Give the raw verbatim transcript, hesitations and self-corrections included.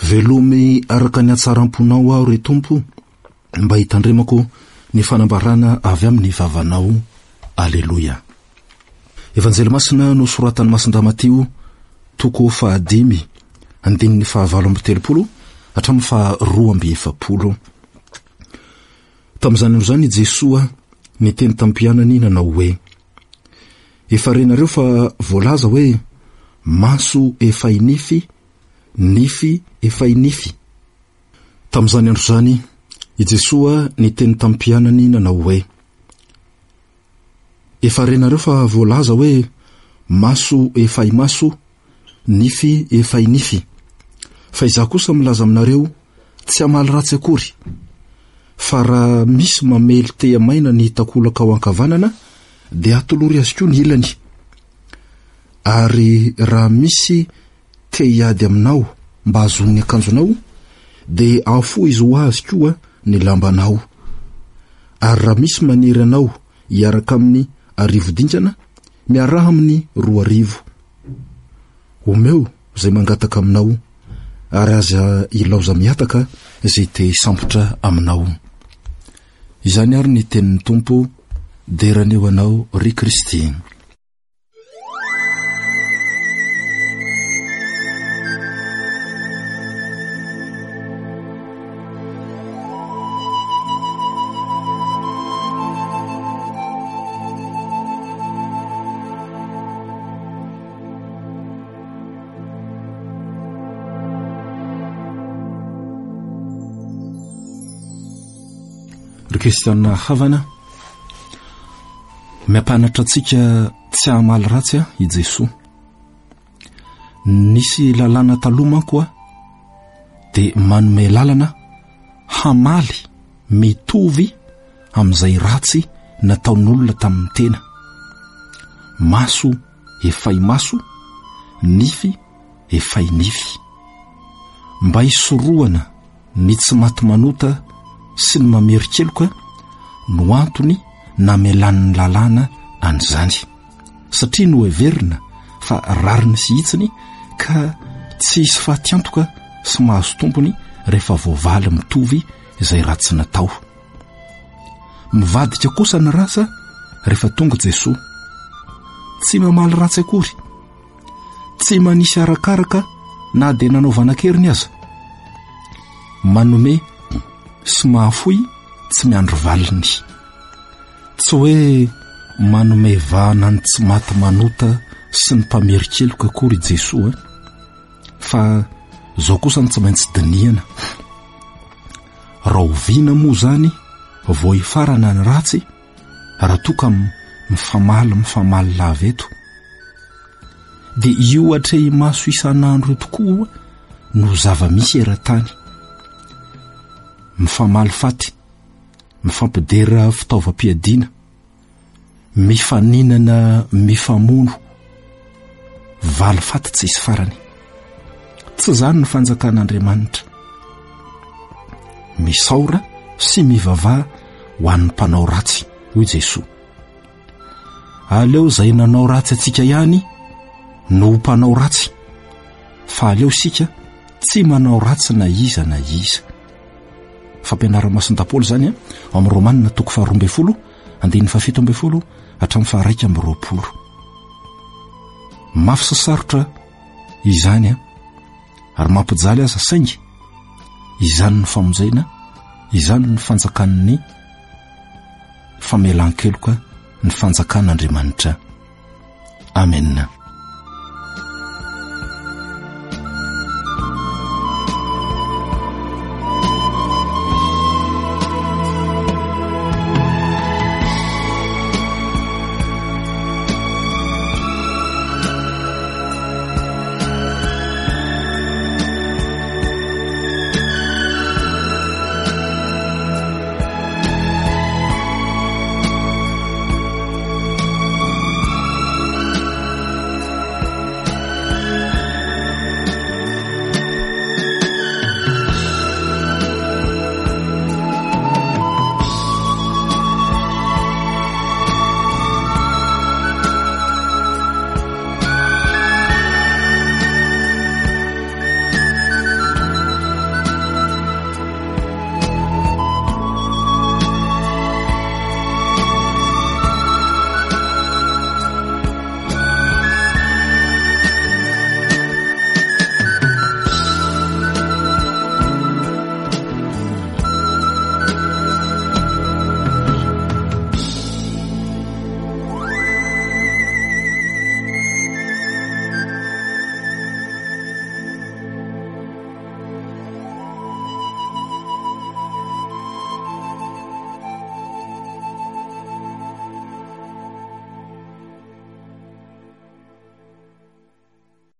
velomy araka ny atsaram-ponao aho re tompo, mba hitandremako ny fanambarana avy amin'ny vavanao. Aleloia. Evanjely masina no soratany Masindra Matio, toko fahadimy, andininy fahavalo amby telopolo hatramin'ny faharoa amby efapolo. Tamin'izany andro zany Jesoa niteny tampianany nanao hoe: efa renareo fa voalaza hoe maso efa inify, nify efa inify. Tamin'izany andro zany i Jesoa niteny tampianany nanao hoe: efa renareo fa voalaza hoe maso efa imaso, nify efa inify. Fa izaho kosa milaza aminareo tsy hamaly ratsy akory, fa raha misy mamely tea maina ny takolaka ao ankavanana dia atolory azy koa ny ilany, ary raha misy te hiady aminao mba azon'ny akanjonao dia afo izy ho azy koa ny lambanao, ary raha misy maniry anao hiaraka amin'ny arivo-dingana miaraha amin'ny roa arivo. Omeo izay mangataka aminao, ary aza ilaoza miataka izay te hisambotra aminao. Izany ary ny tenin'ny Tompo, deraneo anao ry Kristy. Ry Kristiana havana, miampanatra antsika tsy hamaly ratsy i Jesoa. Nisy lalàna taloha manko a, dia manome lalana hamaly mitovy amin'izay ratsy nataon'olona tamin'ny tena. Maso efa imaso, nify efa inify. Mba hisoroana ny tsy maty manota sy ny mamerikeloka no antony namelan'ny lalàna an'izany, satria no heverina fa rariny sy hitsiny ka tsy hisy fahatyantoka sy mahazo tompony rehefa voavaly mitovy izay ratsy natao. Mivadika kosa ny rasa rehefa tonga Jesoa, tsy mamaly ratsy akory, tsy manisy arakaraka na dia nanaovana keriny aza, manome sy mahafoy tsy miandro valiny. Tsy hoe manome vahana ny tsy maty manota sy ny mpamerikeloka akory Jesoa, fa zao kosa ny tsy maintsy dinihana. Raha oviana moa zany vao hifarana ny ratsy, raha toka mifamaly mifamaly lava eto, dia io hatray maso isan'andro tokoa no zava-misy eran-tany. Mifamaly faty, mifampidera fitaovam-piadiana, mifaninana mifamono, valy faty tsy hisy farany. Tsy zany ny fanjakan'Andriamanitra. Misaora sy mivavaha ho an'ny mpanao ratsy, hoy Jesoa. Aleo izay nanao ratsy atsika ihany no mpanao ratsy, fa aleo sika tsy manao ratsy na iza na iza. Fampianarana Masindapoly zany a, amin'ny Romanina toko faharoa amby folo, andininy fahafito amby folo hatramin'ny faharaika amby roapolo. Mafy sy sarotra izany a, ary mampijaly aza saingy, izany ny famonjena, izany ny fanjakan'ny famelan-keloka, ny fanjakan'Andriamanitra. Amen.